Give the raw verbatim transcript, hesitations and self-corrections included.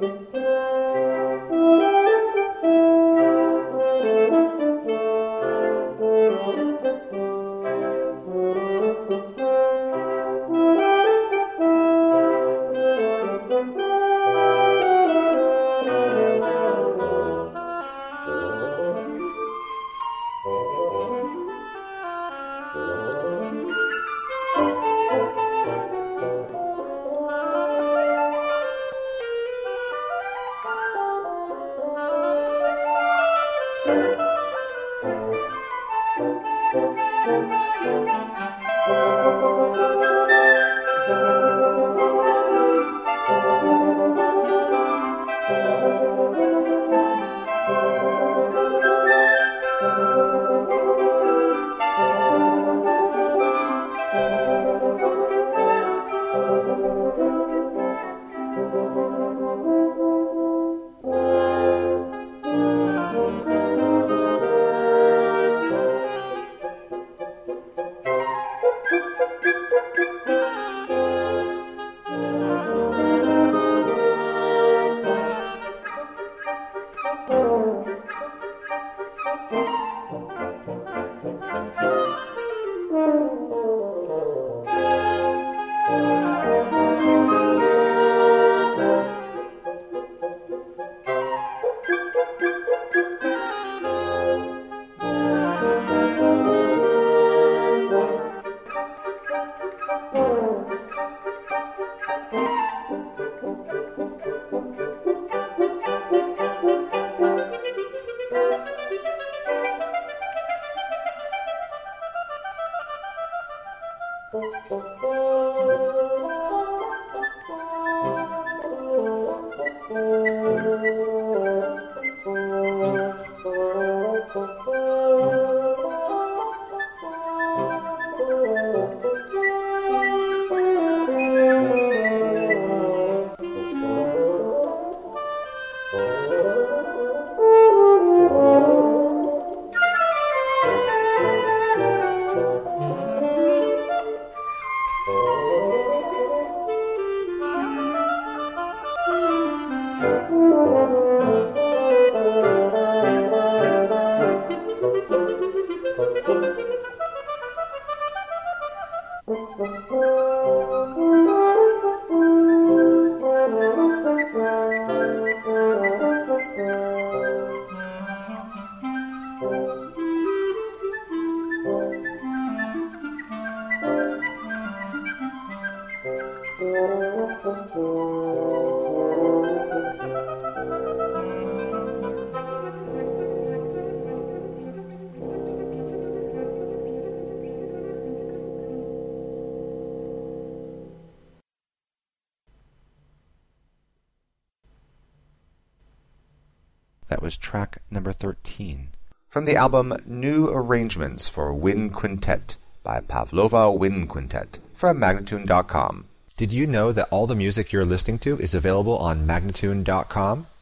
That was track number thirteen from the album New Arrangements for Wind Quintet by Pavlova Wind Quintet from Magnatune dot com. Did you know that all the music you're listening to is available on Magnatune dot com?